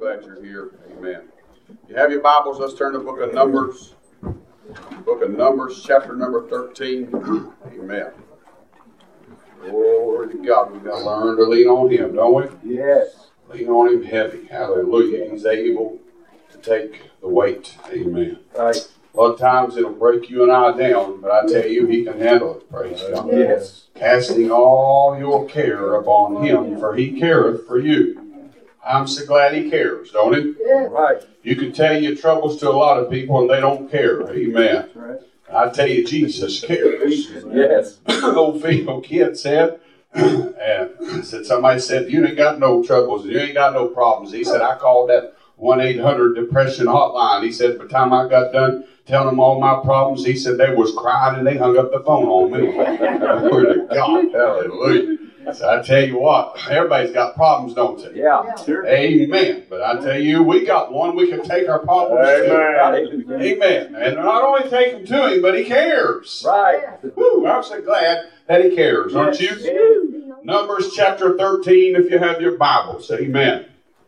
glad you're here. Amen. You have your Bibles, let's turn to the book of Numbers. Book of Numbers, chapter number 13. Amen. Glory to God. We've got to learn to lean on Him, don't we? Yes. Lean on Him heavy. Hallelujah. He's able to take the weight. Amen. Right. A lot of times it'll break you and I down, but I tell you, He can handle it. Praise God. Yes. Casting all your care upon Him, for He careth for you. I'm so glad He cares, don't He? Yeah. Right. You can tell your troubles to a lot of people and they don't care. Amen. Right. I tell you, Jesus cares. Yes. Old female kid said, and somebody said, you ain't got no troubles, you ain't got no problems. He said, I called that 1-800-DEPRESSION hotline. He said, by the time I got done telling them all my problems, he said they was crying and they hung up the phone on me. Glory to God. Hallelujah. So I tell you what, everybody's got problems, don't they? Yeah. Sure. Amen. But I tell you, we got one we can take our problems to. Amen. And not only take them to Him, but He cares. Right. Woo, I'm so glad that He cares, aren't you? Yes. Numbers chapter 13, if you have your Bibles. Amen.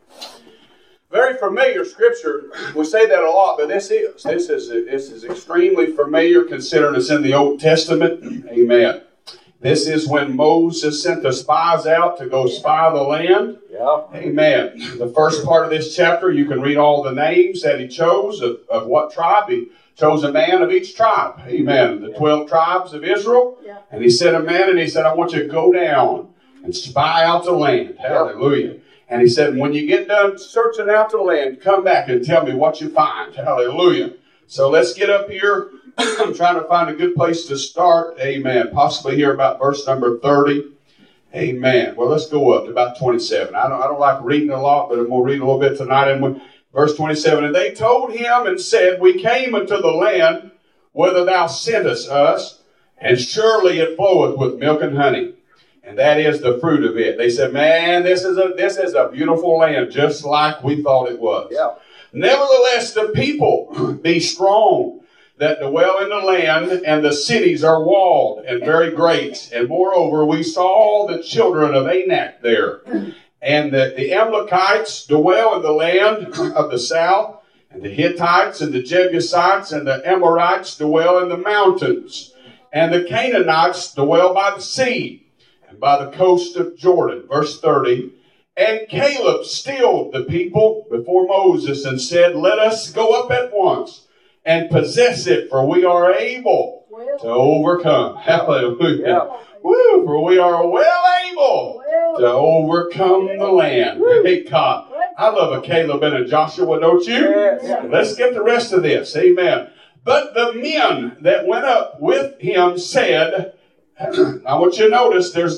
Very familiar scripture. We say that a lot, but this is extremely familiar considering it's in the Old Testament. Amen. This is when Moses sent the spies out to go spy the land. Yeah. Amen. The first part of this chapter, you can read all the names that he chose of what tribe. He chose a man of each tribe. Amen. The 12 tribes of Israel. Yeah. And he sent a man and he said, I want you to go down and spy out the land. Hallelujah. And he said, when you get done searching out the land, come back and tell me what you find. Hallelujah. So let's get up here. I'm trying to find a good place to start. Amen. Possibly here about verse number 30. Amen. Well, let's go up to about 27. I don't like reading a lot, but I'm going to read a little bit tonight. And verse 27, and they told him and said, we came into the land whither thou sentest us, and surely it floweth with milk and honey. And that is the fruit of it. They said, man, this is a beautiful land, just like we thought it was. Yeah. Nevertheless, the people be strong that dwell in the land, and the cities are walled and very great. And moreover, we saw all the children of Anak there. And the Amalekites dwell in the land of the south, and the Hittites and the Jebusites and the Amorites dwell in the mountains. And the Canaanites dwell by the sea and by the coast of Jordan. Verse 30. And Caleb stilled the people before Moses and said, let us go up at once and possess it, for we are able to overcome. Hallelujah. Yeah. Woo, for we are well able to overcome the land. Hey, God. I love a Caleb and a Joshua, don't you? Yes. Let's get the rest of this. Amen. But the men that went up with him said, I want you to notice there's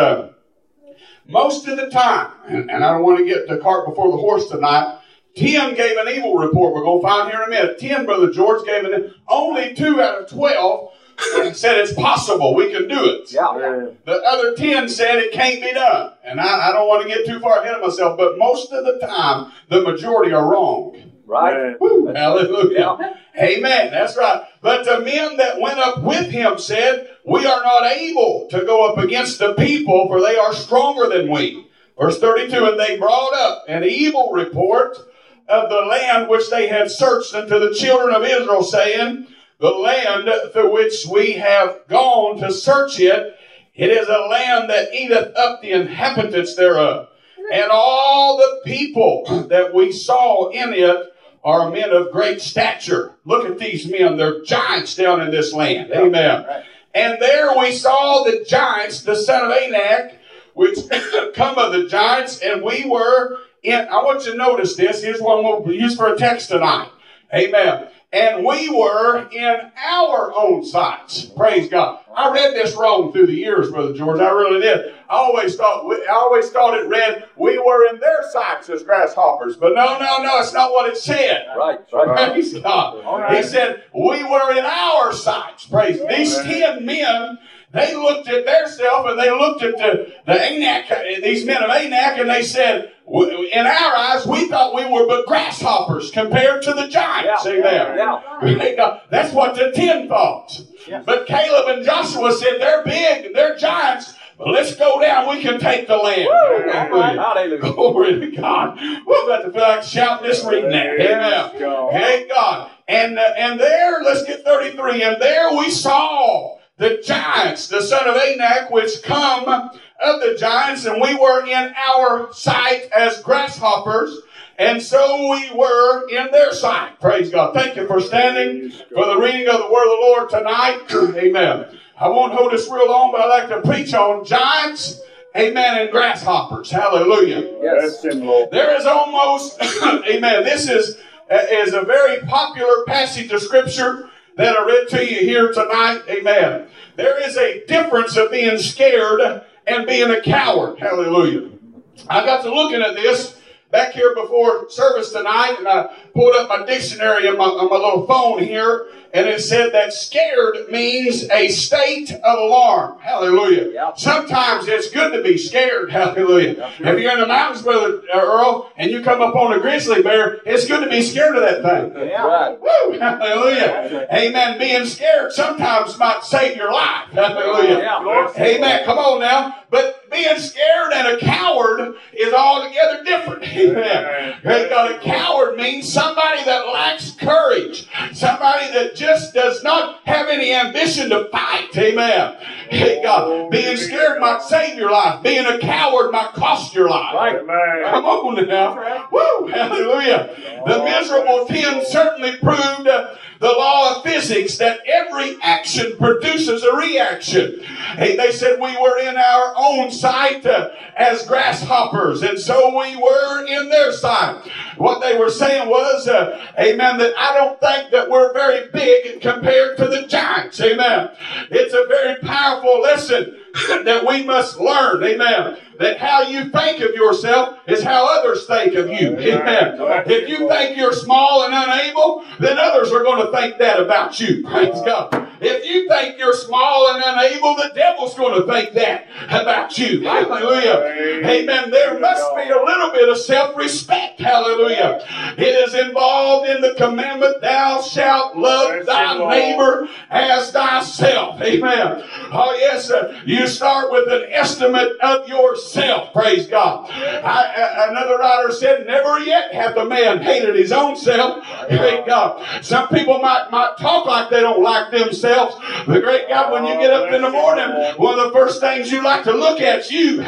most of the time, and I don't want to get the cart before the horse tonight, 10 gave an evil report. We're going to find here in a minute. 10, Brother George, gave only 2 out of 12 said it's possible. We can do it. Yeah. The other 10 said it can't be done. And I don't want to get too far ahead of myself, but most of the time, the majority are wrong. Right. Woo, hallelujah. Yeah. Amen. That's right. But the men that went up with him said, we are not able to go up against the people, for they are stronger than we. Verse 32, and they brought up an evil report of the land which they had searched unto the children of Israel, saying, the land through which we have gone to search it, it is a land that eateth up the inhabitants thereof. And all the people that we saw in it are men of great stature. Look at these men. They're giants down in this land. Amen. Right. And there we saw the giants, the son of Anak, which come of the giants, and we were I want you to notice this. Here's one we'll use for a text tonight. Amen. And we were in our own sights. Praise God. I read this wrong through the years, Brother George. I really did. I always thought it read, we were in their sights as grasshoppers. But no, it's not what it said. Right. Praise God. Right. He said, we were in our sights. Praise. These 10 men, they looked at themselves and they looked at the Anak, these men of Anak, and they said, in our eyes, we thought we were but grasshoppers compared to the giants. Amen. Yeah. That's what the 10 thought. Yeah. But Caleb and Joshua said, they're big, they're giants, But let's go down. We can take the land. Hallelujah. Glory to God. We're about to feel like shouting this reading that. Amen. Thank God. And there, let's get 33. And there we saw the giants, the son of Anak, which come of the giants, and we were in our sight as grasshoppers, and so we were in their sight. Praise God. Thank you for standing for the reading of the word of the Lord tonight. Amen. I won't hold this real long, but I'd like to preach on giants, amen, and grasshoppers. Hallelujah. Yes. There is almost, amen, this is a very popular passage of Scripture that I read to you here tonight. Amen. There is a difference of being scared and being a coward. Hallelujah. I got to looking at this back here before service tonight, and I pulled up my dictionary on my little phone here, and it said that scared means a state of alarm. Hallelujah. Yep. Sometimes it's good to be scared. Hallelujah. Yep. If you're in the mountains, Brother Earl, and you come up on a grizzly bear, it's good to be scared of that thing. Yeah. Right. Woo. Hallelujah. Amen. Being scared sometimes might save your life. Hallelujah. Yeah. Amen. Come on now. But being scared and a coward is altogether different. Amen. A coward means somebody that lacks courage. Somebody that just does not have any ambition to fight. Amen. Hey God, being scared might save your life. Being a coward might cost your life. Right. Come on now. Woo, hallelujah. The miserable 10 certainly proved the law of physics that every action produces a reaction. Hey, they said we were in our own sight as grasshoppers, and so we were in their sight. What they were saying was, amen, that I don't think that we're very big compared to the giants. Amen. It's a very powerful lesson that we must learn. Amen. That how you think of yourself is how others think of you. Amen. If you think you're small and unable, then others are going to think that about you. Praise God. If you think you're small and unable, the devil's going to think that about you. Hallelujah. Amen. There must be a little bit of self-respect. Hallelujah. It is involved in the commandment, thou shalt love thy neighbor as thyself. Amen. Oh yes, you start with an estimate of yourself. Praise God. Another writer said, never yet hath the man hated his own self. Great God. Some people might talk like they don't like themselves. But great God, when you get up in the morning, one of the first things you like to look at is you.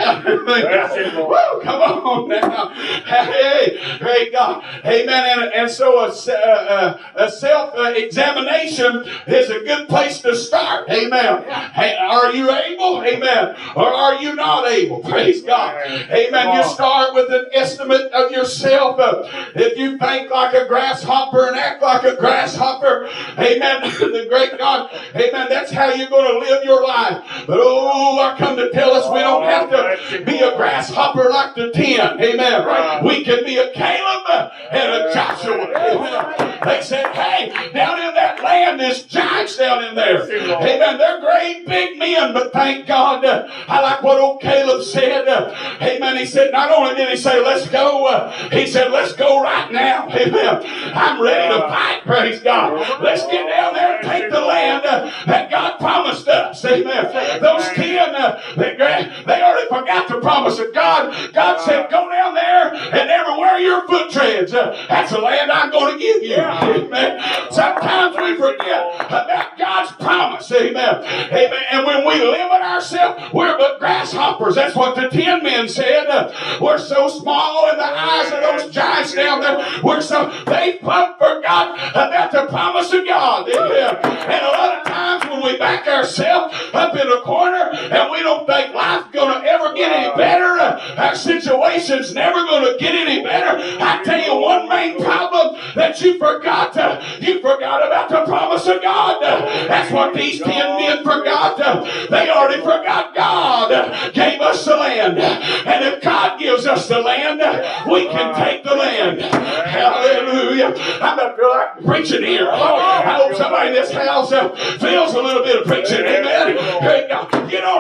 Woo, come on now. Hey, great God. Amen. And so a self-examination is a good place to start. Amen. Hey, are you able? Amen. Or are you not able? Praise God. Amen. You start with an estimate of yourself. If you think like a grasshopper and act like a grasshopper, amen, the great God, amen, that's how you're going to live your life. But oh, I come to tell us we don't have to be a grasshopper like the 10. Amen. We can be a Caleb and a Joshua. Amen. They said, hey, down in that land, there's giants down in there. Amen. They're great big men, but thank God, I like what old Caleb said. Amen. He said, not only did he say, let's go, he said, let's go right now. Amen. I'm ready to fight. Praise God. Let's get down there and take the land that God promised us. Amen. Those 10, they already forgot the promise of God. God said, go down there and everywhere your foot treads, that's the land I'm going to give you. Amen. Sometimes we forget about God's promise. Amen. Amen. And when we limit ourselves, we're but grasshoppers. That's what the 10 men said. We're so small in the eyes of those giants down there. They forgot about the promise of God. Amen. And a lot of times when we back ourselves up in a corner and we don't think life's going to ever get any better, our situation's never going to get any better, I tell you one main problem that you forgot about the promise of God. That's what these 10 men forgot. They already forgot God gave us the land. And if God gives us the land, we can take the land. Hallelujah. I'm going to feel like preaching here. I hope somebody in this house feels a little bit of preaching. Amen. You don't have to be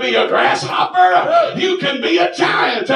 be a grasshopper. You can be a giant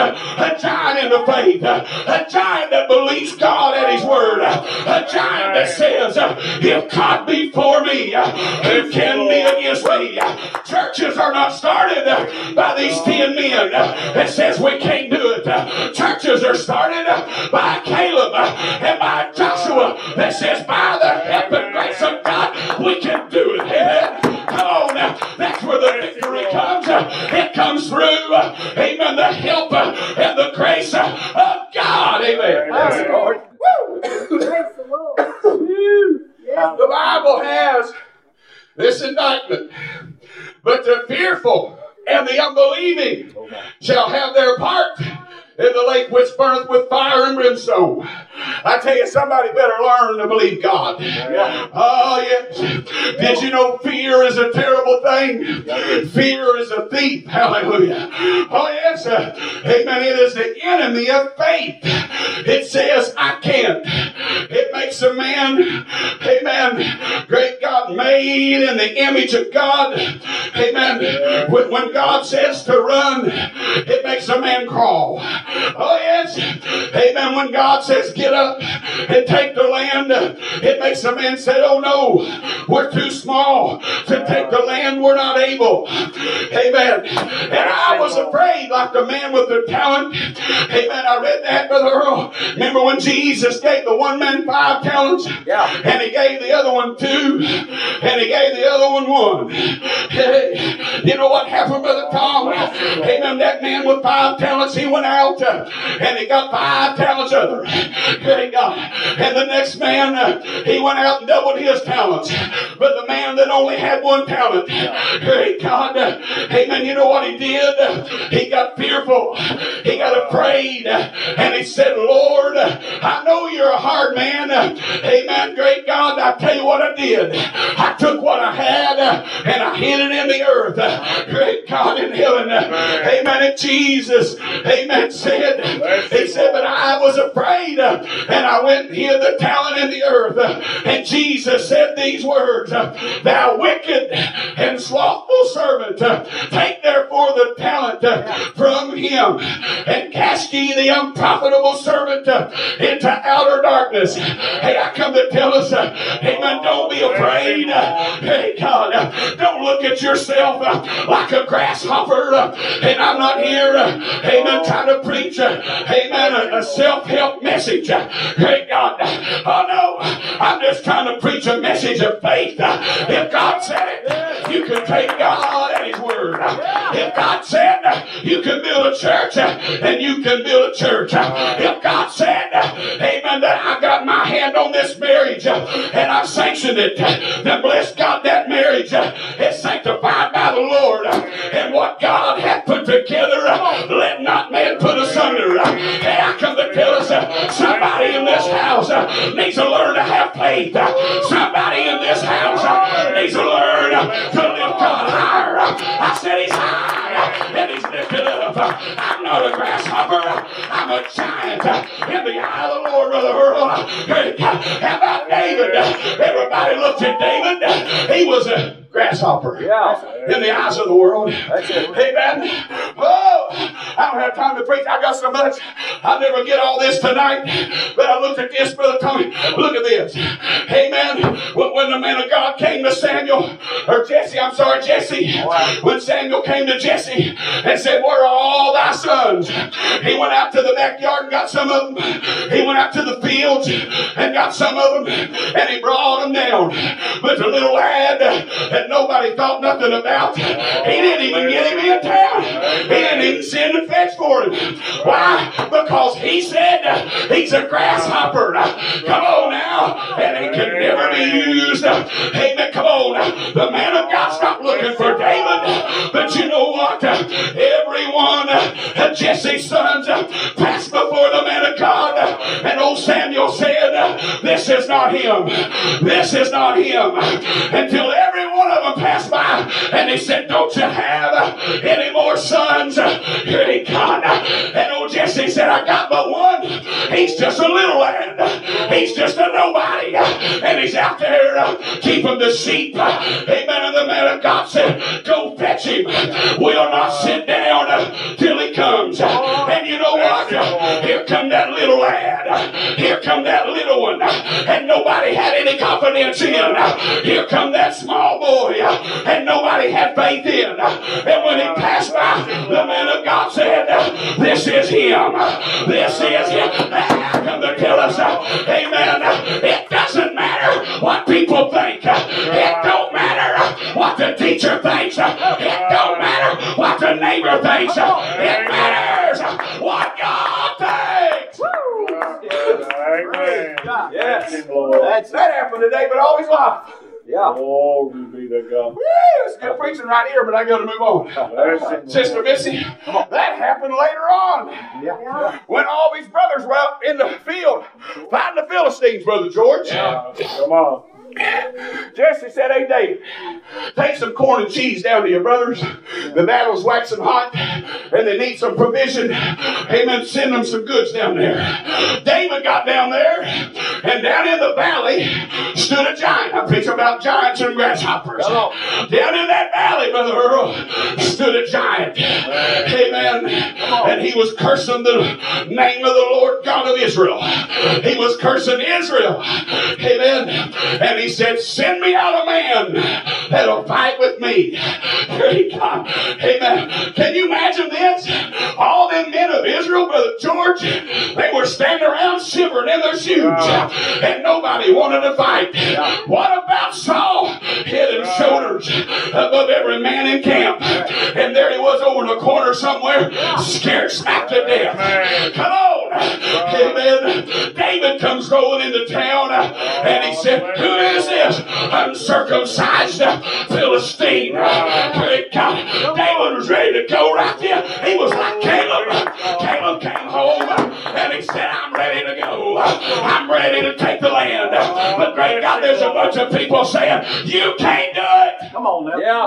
in the faith, a giant that believes God at His word, a giant that says, if God be for me, who can be against me? Churches are not started by these 10 men that says we can't do it. Churches are started by Caleb and by Joshua that says by the help and grace of God we can do it. Amen. Come on now. That's where the victory comes. It comes through, amen, the help and the grace of God. Amen. Yes, Lord. Praise the Lord. The Bible has this indictment. But the fearful and the unbelieving shall have their part in the lake which burneth with fire and brimstone. I tell you, somebody better learn to believe God. Oh, yes. Did you know fear is a terrible thing? Fear is a thief. Hallelujah. Oh, yes. Amen. It is the enemy of faith. It says, I can't. It makes a man, amen, great God, made in the image of God. Amen. When God says to run, it makes a man crawl. Oh, yes. Amen. When God says get up and take the land, it makes a man say, oh, no, we're too small to take the land. We're not able. Amen. And I was afraid like the man with the talent. Amen. I read that, Brother Earl. Remember when Jesus gave the one man 5 talents? Yeah. And He gave the other one 2. And He gave the other one 1. Hey, you know what happened, Brother Tom? Amen. That man with 5 talents, he went out and he got 5 talents other. Great God. And the next man, he went out and doubled his talents. But the man that only had 1 talent, great God, amen, you know what he did? He got fearful. He got afraid. And he said, Lord, I know you're a hard man. Amen, great God. I tell you what I did. I took what I had and I hid it in the earth. Great God in heaven. Amen. And Jesus, amen, said, he said, but I was afraid and I went and hid the talent in the earth. And Jesus said these words, thou wicked and slothful servant, take therefore the talent from him and cast ye the unprofitable servant into outer darkness. Hey, I come to tell us, amen, don't be afraid. Hey, God, don't look at yourself like a grasshopper. And I'm not here, amen, trying to preach, amen, a self-help message. Hey, God, oh no, I'm just trying to preach a message of faith. If God said it, you can take God at His word. If God said you can build a church, and you can build a church. If God said, amen, that I got my hand on this marriage and I've sanctioned it, then bless God, that marriage is sanctified by the Lord. And what God hath put together, let not man put asunder. Hey, I come to tell us somebody in this house needs to learn to have faith. Somebody in this house needs to learn to lift God higher. I said He's high and He's lifted up. I'm not a grasshopper. I'm a giant in the eye of the Lord, Brother Earl. How about David? Everybody looked at David. He was a grasshopper in the eyes of the world. Amen. Oh, I don't have time to preach. I got so much. I'll never get all this tonight. But I looked at this, Brother Tony. Look at this. Amen. When the man of God came to Samuel, or Jesse, when Samuel came to Jesse and said, where are all thy sons? He went out to the backyard and got some of them. He went out to the fields and got some of them. And he brought them down. But the little lad that nobody thought nothing about, he didn't even get him in town. He didn't even send and fetch for him. Why? Because he said he's a grasshopper. Come on now. And he can never be used. Amen. Come on. The man of God's not looking for David. But you know what? Every one of Jesse's sons passed before the man of God. And old Samuel said, this is not him. This is not him. Until every one of them passed by. And he said, don't you have any more sons? Here he got. And old Jesse said, I got but one. He's just a little lad. He's just a nobody. And he's out there keeping the sheep. Amen. And the man of God said, go fetch him. We'll not sit down till he comes. And you know what? Here come that little lad. Here come that little one. And nobody had any confidence in. Here come that small boy. And nobody had faith in. And when he passed by, the man of God said, this is him. This is him. How come to tell us, amen, it doesn't matter what people think. It don't matter what the teacher thinks. It don't matter what the neighbor thinks. It matters what God thinks. Amen. Yes. That happened today, but all his life. Yeah. Glory be to God. Woo, it's good preaching right here, but I got to move on. Sister Missy, that happened later on. Yeah. When all these brothers were out in the field fighting the Philistines, Brother George. Come on. Jesse said, hey, David, take some corn and cheese down to your brothers. The battle's waxing hot, and they need some provision. Amen. Send them some goods down there. David got down there, and down in the valley stood a giant. I preach about giants and grasshoppers. Down in that valley, Brother Earl, stood a giant. Amen. And he was cursing the name of the Lord God of Israel. He was cursing Israel. Amen. And he said, send me out a man that'll fight with me. Great God. Amen. Can you imagine this? All them men of Israel, Brother George, they were standing around shivering in their shoes. And nobody wanted to fight. What about Saul? Head and shoulders above every man in camp. And there he was over in the corner somewhere, scared smack to death. Come on. Amen. David comes rolling into town, and he said, who is this uncircumcised Philistine? Great God. David was ready to go right there. He was like Caleb. Caleb came home, and he said, I'm ready to go. I'm ready to take the land. But great God, there's a bunch of people saying, you can't do it. Come on now. Yeah.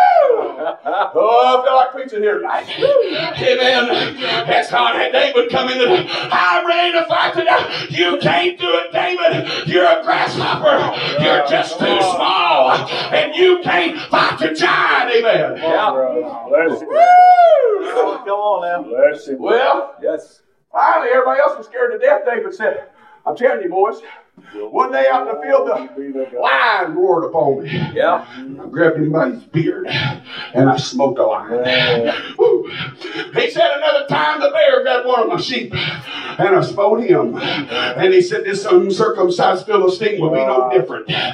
Oh, I feel like preaching here tonight. Amen. That's how David come in. I'm ready to fight today. You can't do it, David. You're a grasshopper. You're just too small. And you can't fight the giant. Amen. Yeah. Bless him. Come on now. Bless him. Well, Yes. finally, everybody else was scared to death. David said, I'm telling you, boys, one day out in the field, the lion roared upon me. Yeah. I grabbed him by his beard, and I smoked a lion. Woo. He said another time the bear grabbed one of my sheep, and I smote him. And he said this uncircumcised Philistine will be no different. God,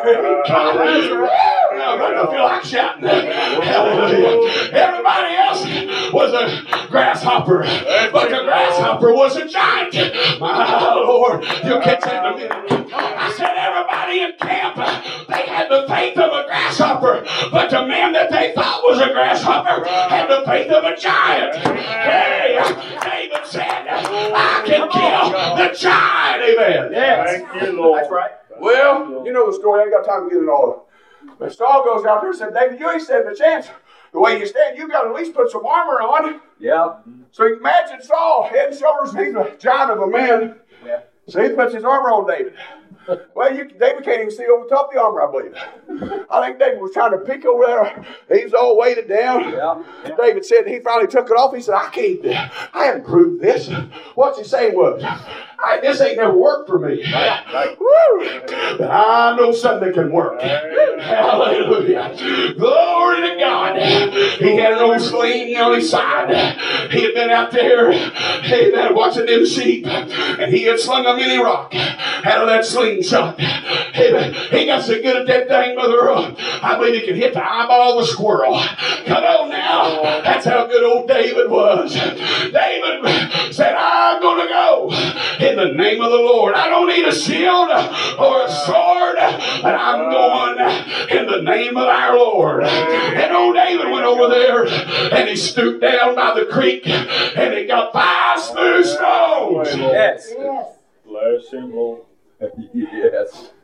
I feel like shouting. Hallelujah. Everybody else was a grasshopper, but the grasshopper was a giant. My Lord, you'll catch that in a minute. I said everybody in camp, they had the faith of a grasshopper, but the man that they thought was a grasshopper had the faith of a giant. Hey, David said, I can kill the giant. Amen. Yes. Thank you, Lord. That's right. Well, you know the story. I ain't got time to get it all. But Saul goes out there and said, David, you ain't standing a chance. The way you stand, you got to at least put some armor on. Yeah. So you imagine Saul, head and shoulders, he's a giant of a man. Yeah. So he puts his armor on David. Well, David can't even see over the top of the armor, I believe. I think David was trying to peek over there. He was all weighted down. Yeah. David said he finally took it off. He said, I haven't proved this. What's he saying was, this ain't never worked for me. Woo! But I know something can work. Hallelujah. Glory to God. He had an old sling on his side. He had been out there, amen, watching them sheep, and he had slung a mini rock out of that slingshot. Amen. He got so good at that thing, Mother Earl, I believe he could hit the eyeball of a squirrel. Come on now. That's how good old David was. David said, I'm going to go in the name of the Lord. I don't need a shield or a sword, but I'm going in the name of our Lord. And old David went over there and he stooped down by the creek and he got 5 smooth stones. Yes. Yes. Bless him, Lord. Yes.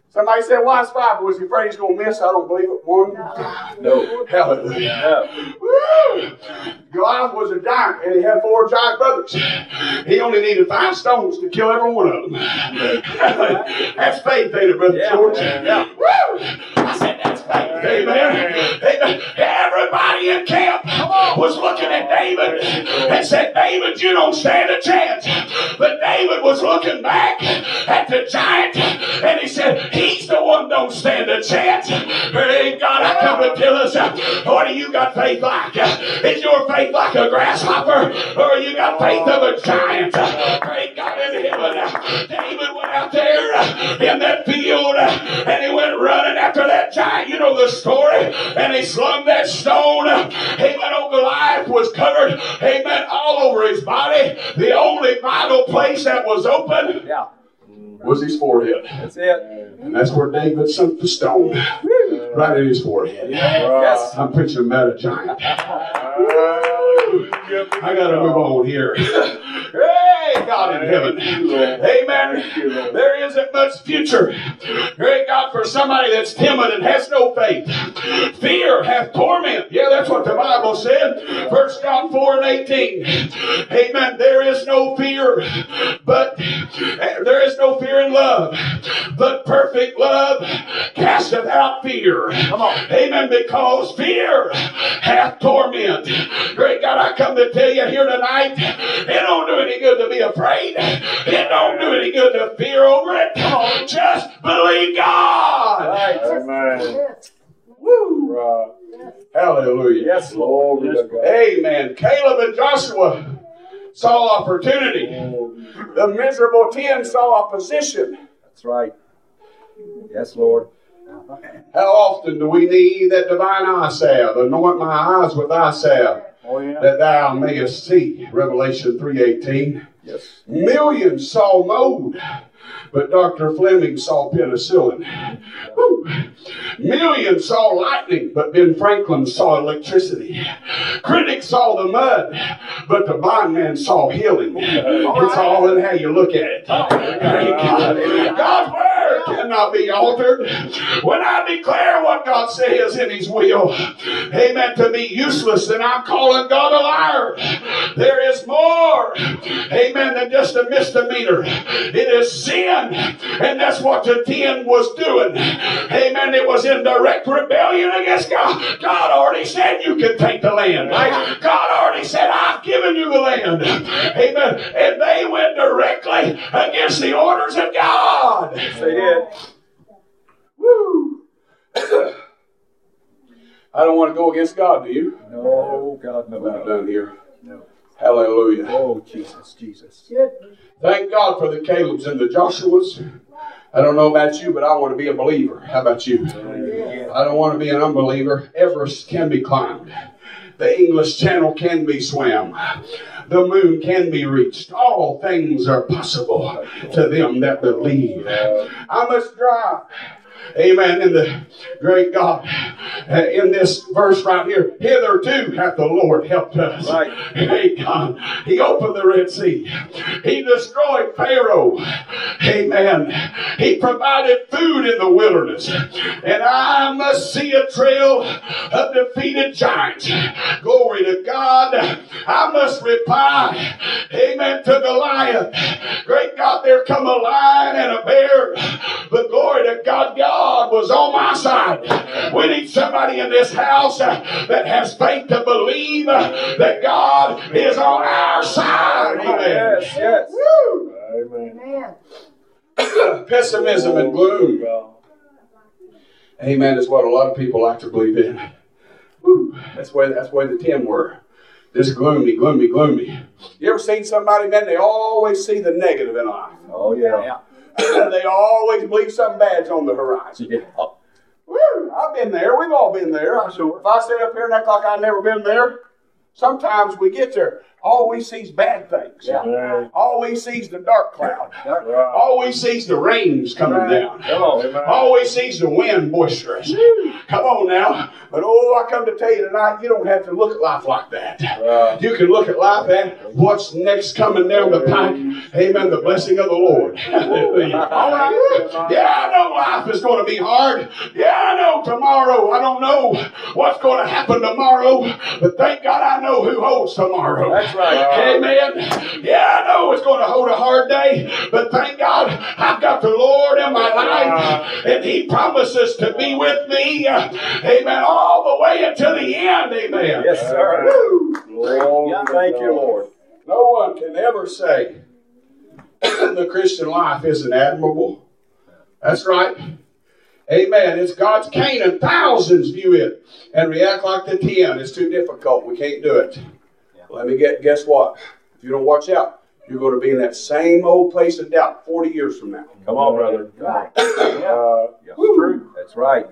Somebody said, why is 5? Was he afraid he's going to miss? I don't believe it. 1. No. Hallelujah. Woo! Goliath was a giant, and he had 4 giant brothers. He only needed 5 stones to kill every one of them. That's faith, ain't it, Brother George? Yeah. Woo! I said, that's faith. Amen. Amen. Everybody in camp was looking at David and said, David, you don't stand a chance. But David was looking back at the giant, and he said, he's the one don't stand a chance. Hey, God, I come to tell us, what do you got faith like? Is your faith like a grasshopper, or you got faith of a giant? Great God in heaven. David went out there in that field, and he went running after that giant. You know the story. And he slung that stone. Amen. Old Goliath was covered, amen, all over his body. The only vital place that was open was his forehead. That's it. And that's where David sunk the stone. Right in his forehead. Yes. I'm preaching about a giant. I got to move on here. Hey, God in heaven. Amen. There isn't much future. Great God, for somebody that's timid and has no faith. Fear hath torment. Yeah, that's what the Bible said. 1 John 4:18. Amen. There is no fear, but there is no fear in love. But perfect love casteth out fear. Come on. Amen. Because fear hath torment. Great God, I come to tell you here tonight, it don't do any good to be afraid. It don't do any good to fear over it. Just believe God. Right. Amen. Woo. Right. Hallelujah. Yes, Lord. Glory to God. Amen. Caleb and Joshua saw opportunity. The miserable 10 saw opposition. That's right. Yes, Lord. How often do we need that divine eye salve? Anoint my eyes with eye salve, Oh, yeah. that thou mayest see. Revelation 3:18. Yes. Millions saw mold, but Dr. Fleming saw penicillin. Woo. Millions saw lightning, but Ben Franklin saw electricity. Critics saw the mud, but the blind man saw healing. It's all in how you look at it. Thank God. God's word cannot be altered. When I declare what God says in His will, amen, to be useless, then I'm calling God a liar. There is more, amen, than just a misdemeanor. It is sin, and that's what the 10 was doing. Amen. It was in direct rebellion against God. God already said you can take the land. God already said, I've given you the land. Amen. And they went directly against the orders of God. Yes, they did. Woo. I don't want to go against God, do you? No, God, no. I'm not done here. No. Hallelujah. Oh, Jesus, Jesus. Thank God for the Calebs and the Joshuas. I don't know about you, but I want to be a believer. How about you? I don't want to be an unbeliever. Everest can be climbed. The English Channel can be swam. The moon can be reached. All things are possible to them that believe. I must drive. Amen. In the great God, in this verse right here, hitherto hath the Lord helped us. Right. Hey God, He opened the Red Sea. He destroyed Pharaoh. Amen. He provided food in the wilderness. And I must see a trail of defeated giants. Glory to God. I must reply, amen, to Goliath. Great God, there come a lion and a bear. But glory to God, God was on my side. We need somebody in this house that has faith to believe that God is on our side. Amen. Yes, yes. Woo! Amen. Pessimism and gloom, amen, is what a lot of people like to believe in. Woo. That's where the 10 were. This gloomy, gloomy, gloomy. You ever seen somebody, man, they always see the negative in life. Oh, yeah. They always believe something bad's on the horizon. Yeah. Woo, I've been there. We've all been there. I'm sure. If I sit up here and act like I've never been there, sometimes we get there. All we see is bad things. Yeah. Amen. All we see is the dark cloud. Right. All we see is the rains coming down. Come on. Amen. All we see is the wind boisterous. Come on now. But oh, I come to tell you tonight, you don't have to look at life like that. You can look at life at what's next coming down the pike. Amen. The blessing of the Lord. Hallelujah. All right. Yeah, I know life is going to be hard. Yeah, I know tomorrow. I don't know what's going to happen tomorrow. But thank God I know who holds tomorrow. That's right. Amen. Yeah, I know it's going to hold a hard day. But thank God I've got the Lord in my life. And He promises to be with me. Amen. All the way until the end. Amen. Yes, sir. Thank you, Lord. No one can ever say the Christian life isn't admirable. That's right. Amen. It's God's Canaan. Thousands view it and react like the 10. It's too difficult. We can't do it. Let me guess what? If you don't watch out, you're going to be in that same old place of doubt 40 years from now. Come on, brother. Right. That's true. That's right.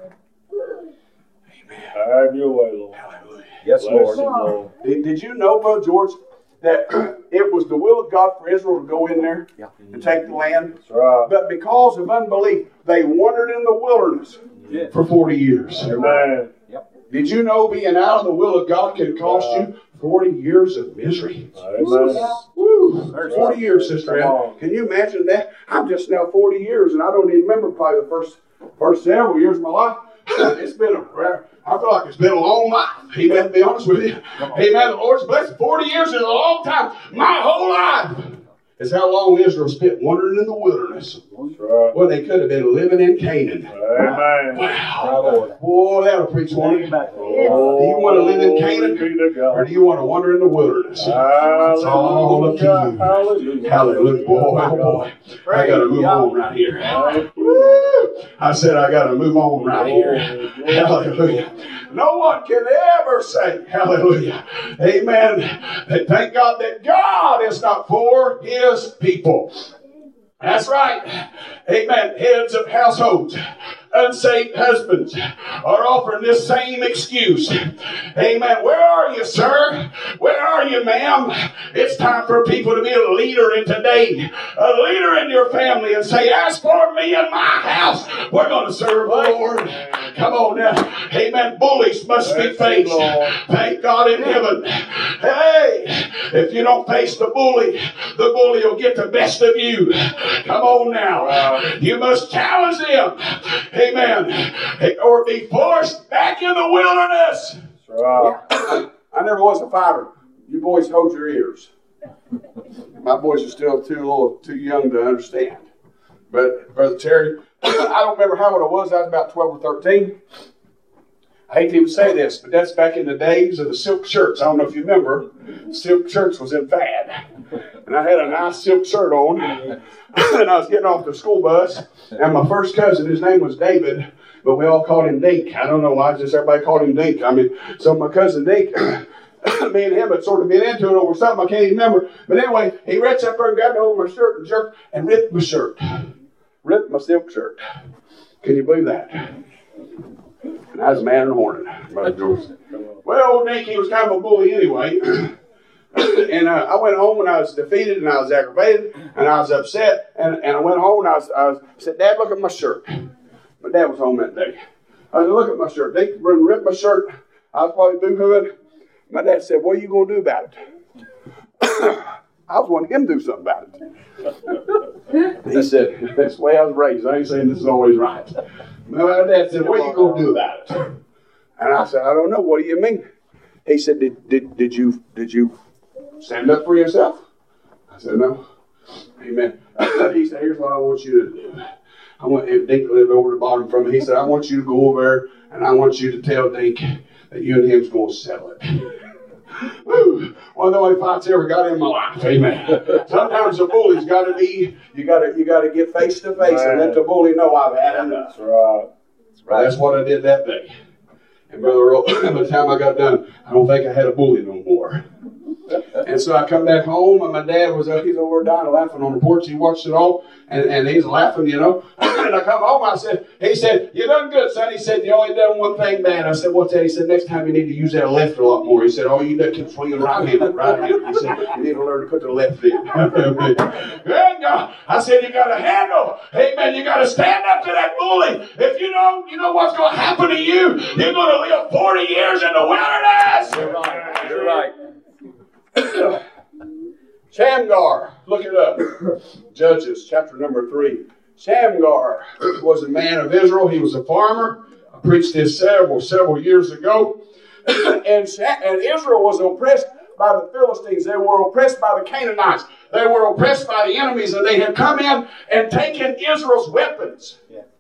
Have your way, Lord. Hallelujah. Yes, Bless Lord. you, Lord. Did you know, Brother George, that it was the will of God for Israel to go in there and take the land? That's right. But because of unbelief, they wandered in the wilderness for 40 years. Amen. Did you know being out of the will of God can cost you 40 years of misery? Amen. Woo! 40 years, Sister Ann. Can you imagine that? I'm just now 40 years, and I don't even remember probably the first several years of my life. It's been I feel like it's been a long life. Amen. To be honest with you. Amen. The Lord's blessed. 40 years is a long time. My whole life is how long Israel spent wandering in the wilderness. That's right. Well, they could have been living in Canaan. Amen. Wow. Boy, that'll preach one. Do you Oh, want to live in Canaan? be to God. Or do you want to wander in the wilderness? It's all up to you. Hallelujah. Hallelujah. Boy, oh boy. I got to move on right here. Woo! I said I got to move on right here. Hallelujah. No one can ever say, hallelujah, amen, that thank God that God is not for His people. That's right. Amen. Heads of households, unsaved husbands are offering this same excuse. Amen. Where are you, sir? Where are you, ma'am? It's time for people to be a leader in today, a leader in your family, and say, as for me and my house, we're going to serve the Lord. Come on now. Amen. Bullies must be faced. Thank God in heaven. Hey, if you don't face the bully will get the best of you. Come on now. You must challenge them. Amen. Or be forced back in the wilderness. That's right. I never was a fighter. You boys hold your ears. My boys are still too young to understand. But Brother Terry, I don't remember how old I was. I was about 12 or 13. I hate to even say this, but that's back in the days of the silk shirts. I don't know if you remember. Silk shirts was in fad. And I had a nice silk shirt on. And I was getting off the school bus. And my first cousin, his name was David, but we all called him Dink. I don't know why, just everybody called him Dink. So my cousin Dink, me and him had sort of been into it over something I can't even remember. But anyway, he reached up there and grabbed hold of my shirt and jerked and ripped my shirt. Ripped my silk shirt. Can you believe that? And I was mad and horned, Brother George. Well, old Nick, he was kind of a bully anyway. And I went home and I was defeated and I was aggravated and I was upset. And I went home and I said, Dad, look at my shirt. My dad was home that day. I said, look at my shirt. They ripped my shirt. I was probably boo-hooing. My dad said, what are you going to do about it? I was wanting him to do something about it. He said, that's the way I was raised. I ain't saying this is always right. My dad said, what are you going to do about it? And I said, I don't know. What do you mean? He said, did you stand up for yourself? I said, no. Amen. He said, here's what I want you to do. I want Dink lived over the bottom from me. He said, I want you to go over there and I want you to tell Dink that you and him's going to settle it. Woo. One of the only fights I ever got in my life. Amen. Sometimes the bully's got to be, you got to get face to face and let the bully know I've had enough. That's right. That's what I did that day. And Brother Earl, by the time I got done, I don't think I had a bully no more. And so I come back home, and my dad was up. He's over dying laughing on the porch. He watched it all, and he's laughing, you know. And I come home, he said, you done good, son. He said, you only done one thing bad. I said, what's that? He said, next time you need to use that left a lot more. He said, oh, you done keep swinging right-handed. He said, you need to learn to put the left in. Good God. I said, you got to handle. Amen. You got to stand up to that bully. If you don't, you know what's going to happen to you. You're going to live 40 years in the wilderness. You're right. You're right. Shamgar, look it up. Judges, chapter number 3. Shamgar was a man of Israel. He was a farmer. I preached this several years ago. And Israel was oppressed by the Philistines. They were oppressed by the Canaanites. They were oppressed by the enemies, and they had come in and taken Israel's weapons.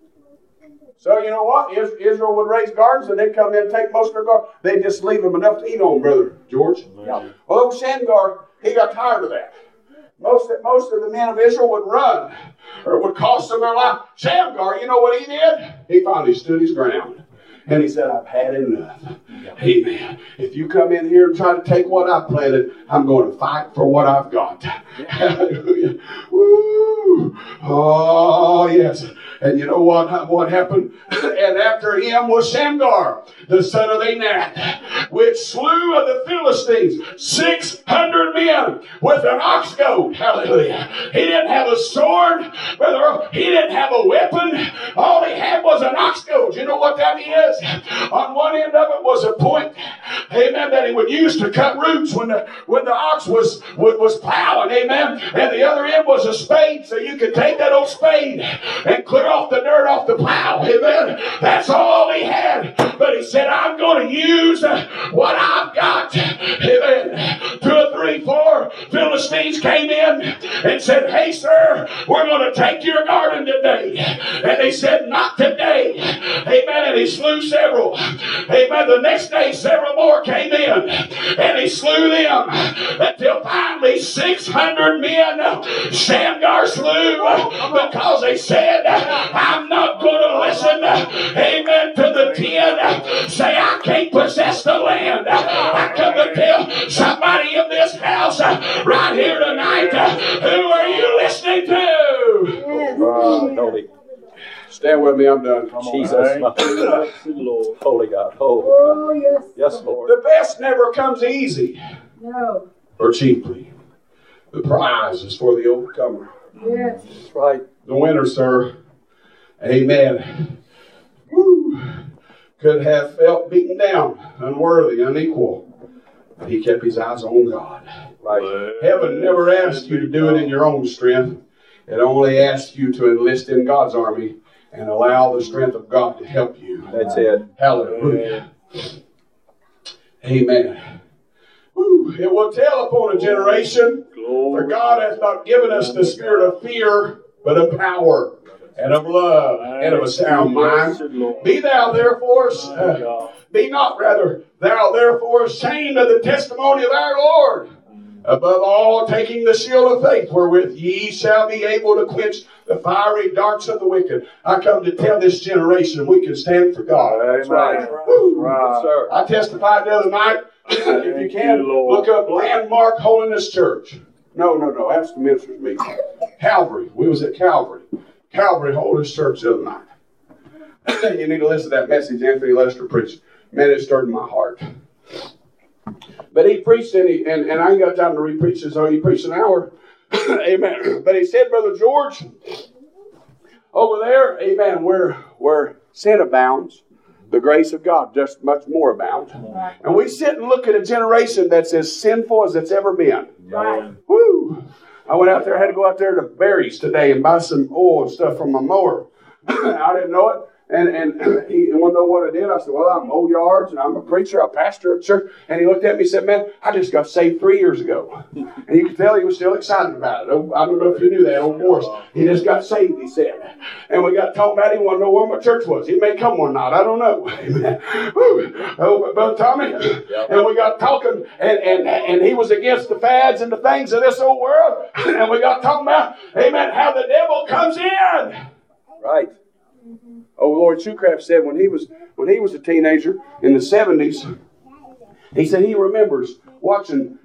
So you know what? Israel would raise gardens, and they'd come in and take most of their gardens. They'd just leave them enough to eat on, Brother George. Yeah. Well, Shamgar, he got tired of that. Most of the men of Israel would run, or it would cost them their life. Shamgar, you know what he did? He finally stood his ground. And he said, I've had enough. Amen. If you come in here and try to take what I've planted, I'm going to fight for what I've got. Hallelujah. Woo. Oh, yes. And you know what happened? And after him was Shamgar, the son of Anath, which slew of the Philistines 600 men with an ox goad. Hallelujah. He didn't have a sword, brother. He didn't have a weapon. All he had was an ox goad. You know what that is? On one end of it was a point, amen, that he would use to cut roots when the ox was plowing, amen. And the other end was a spade, so you could take that old spade and clear off the dirt off the plow, amen. That's all he had. But he said, I'm going to use what I've got, amen. 2 or 3, 4 Philistines came in and said, hey, sir, we're going to take your garden today. And they said, not today, amen. And he slew several. Amen. The next day, several more came in, and he slew them until finally 600 men Shamgar slew because they said, I'm not going to listen, amen, to the 10 say I can't possess the land. I come to tell somebody in this house right here tonight, who are you listening to? Stand with me, I'm done. Jesus. Holy God. Oh, yes. Yes, Lord. The best never comes easy No. or cheaply. The prize is for the overcomer. Yes. That's right. The winner, sir, amen, woo, could have felt beaten down, unworthy, unequal. But he kept his eyes on God. Right. Heaven never asked you to do it in your own strength. It only asked you to enlist in God's army and allow the strength of God to help you. That's it. Hallelujah. Amen. Woo. It will tell upon a generation, for God hath not given us the spirit of fear, but of power and of love and of a sound mind. Be not therefore ashamed of the testimony of our Lord. Above all, taking the shield of faith, wherewith ye shall be able to quench the fiery darts of the wicked. I come to tell this generation we can stand for God. That's right. Yes, sir. I testified the other night. If you can, look up Landmark Holiness Church. No. That's the minister's meeting. Calvary. We was at Calvary. Calvary Holiness Church the other night. You need to listen to that message Anthony Lester preached. Man, it stirred my heart. But he preached, and I ain't got time to re-preach this, so he preached an hour. Amen. But he said, Brother George, over there, amen, where sin abounds, the grace of God just much more abounds. And we sit and look at a generation that's as sinful as it's ever been. Right. Woo! I went out there, had to go out there to Berry's today and buy some oil and stuff from my mower. I didn't know it. And he wanted to know what I did. I said, well, I mow yards, and I'm a preacher, a pastor at church. And he looked at me and said, man, I just got saved 3 years ago. And you could tell he was still excited about it. I don't know if you knew that, old Morris. He just got saved, he said. And we got talking about it. He wanted to know where my church was. He may come one night. I don't know. Oh, Brother Tommy. And we got talking, and he was against the fads and the things of this old world. And we got talking about, amen, how the devil comes in. Right. Oh, Lord Shoecraft said when he was a teenager in the 70s, he said he remembers watching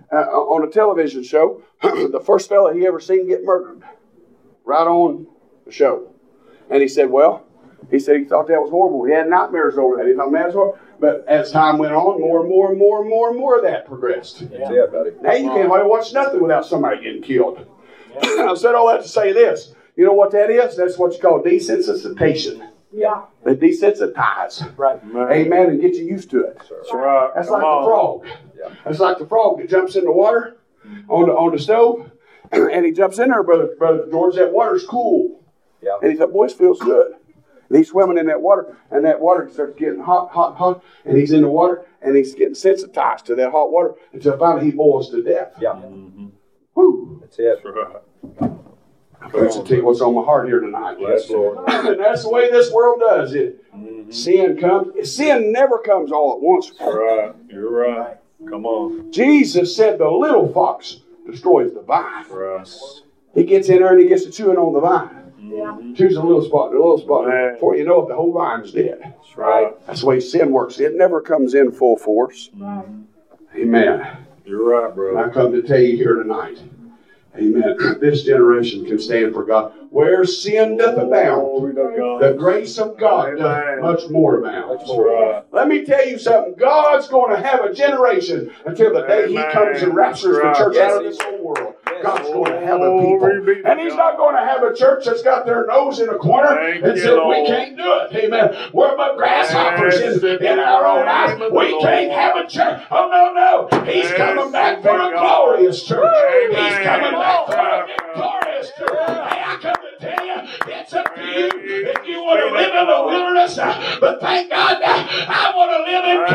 on a television show, the first fella he ever seen get murdered. Right on the show. And he said, he thought that was horrible. He had nightmares over that. He thought, man, that's horrible. But as time went on, more of that progressed. That's it, buddy. Now you can't watch nothing without somebody getting killed. I've said all that to say this. You know what that is? That's what you call desensitization. Yeah. They desensitize. Right. Amen. And get you used to it. That's right. That's like the frog. Yeah. That's like the frog that jumps in the water on the stove. And he jumps in there, Brother George, that water's cool. Yeah. And he thought, boy, this feels good. And he's swimming in that water, and that water starts getting hot, and he's in the water, and he's getting sensitized to that hot water until finally he boils to death. Yeah. Mm-hmm. Woo. That's it. That's right. I'm going to tell you what's on my heart here tonight. Yes, Lord. And that's the way this world does it. Mm-hmm. Sin never comes all at once. That's right. You're right. Come on. Jesus said the little fox destroys the vine. Right. He gets in there and he gets to chewing on the vine. Mm-hmm. Choose a little spot. Man. Before you know it, the whole vine's dead. That's right. That's the way sin works. It never comes in full force. Mm-hmm. Amen. You're right, I brother. come to tell you here tonight. Amen. This generation can stand for God. Where sin doth abound, Glory to God. the grace of God doth Amen. much more abound. That's right. Let me tell you something. God's going to have a generation until the day He Amen. comes and raptures the Right. church Yes, out of He this whole world. Yes. God's going to have a Glory be people. to And He's God. not going to have a church that's got their nose in a corner Thank and you, said, we Lord. can't do it. Amen. We're but grasshoppers Yes, in our own eyes. name of We the can't Lord. have a church. Oh, no. He's Yes, coming back for a thank God. glorious church. He's Amen. coming back for a Right. victorious church. Hey, I come to tell you, it's up to you if you want to live in the wilderness. But thank God, I want to live in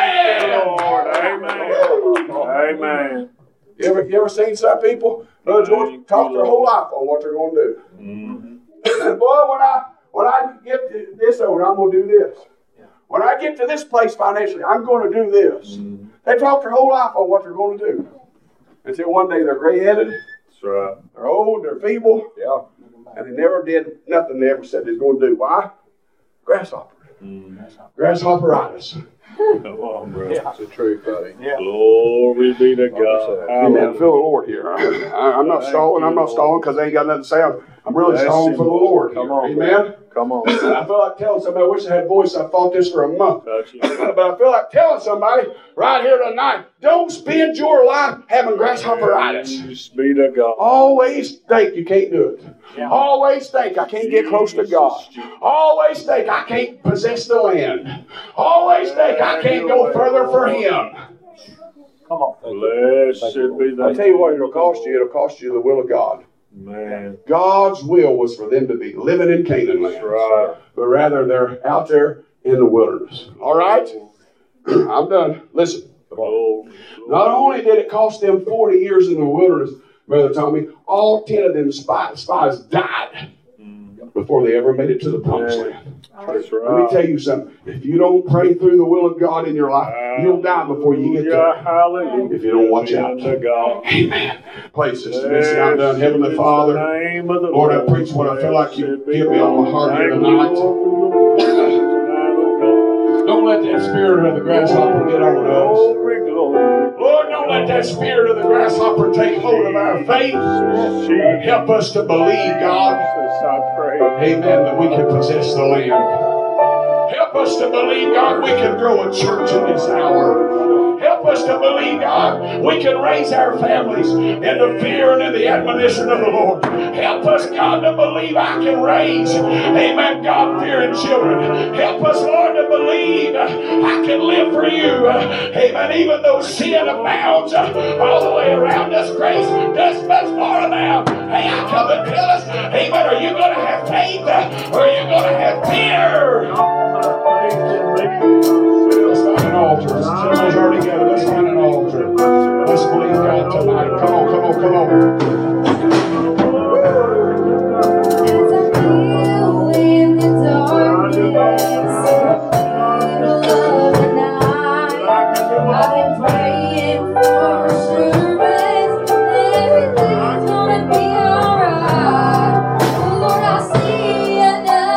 Canaan Thank you, Lord. land. Amen. Amen. You ever seen some people, Brother George, talk their whole life on what they're going to do? Mm-hmm. And boy, when I get to this over, I'm going to do this. When I get to this place financially, I'm going to do this. Mm-hmm. They talk their whole life on what they're going to do. Until one day they're gray-headed, That's right. they're old, they're feeble, Yeah. and they never did nothing they ever said they was going to do. Why? Grasshopper. Mm-hmm. Grasshopperitis. Come on, brother. That's the truth, buddy. Glory be to God. Amen. I feel the Lord here. I'm not Thank stalling. you, I'm not Lord. stalling because I ain't got nothing to say. I'm really Bless stalling you, for the Lord. Come Here. on, Amen. brother. Come on. I feel like telling somebody, I wish I had a voice. I fought this for a month. Touch it. But I feel like telling somebody right here tonight, don't spend your life having grasshopperitis. Praise be to God. Always think you can't do it. Always think I can't get close to God. Always think I can't possess the land. Always think I can't go further for Him. Come on. Blessed be the I'll tell you what it'll cost you. It'll cost you the will of God. man. God's will was for them to be living in Canaan land. That's right. But rather they're out there in the wilderness. All right? I'm done. Listen. Oh, Not only did it cost them 40 years in the wilderness, Brother Tommy, all 10 of them spies died before they ever made it to the promised land. that's Let me right. tell you something. If you don't pray through the will of God in your life, you'll die before you get there. Hallelujah. If you don't watch out. To God. Amen. Please, Sister Missy, I'm done. Heavenly Father, Lord, I preach what I feel like you give me on my heart here tonight. Don't let that spirit of the grasshopper get on us. Lord, don't let that spirit of the grasshopper take hold of our faith. Help us to believe, God, amen, that we can possess the land. Help us to believe, God, we can grow a church in this hour. Help us to believe, God, we can raise our families in the fear and in the admonition of the Lord. Help us, God, to believe I can raise, amen, God-fearing children. Help us, Lord, to believe I can live for you. Amen. Even though sin abounds all the way around us, grace does much more abound. Hey, I come and tell us, amen, are you going to have faith or are you going to have fear? Let's find an altar. Someone's already got it. Let's find an altar. Let's believe God tonight. Come on, come on, come on. As I feel in the darkness, middle of the night, I've been praying for assurance that everything's gonna be alright. Oh Lord, I see another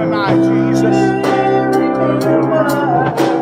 tonight, Jesus.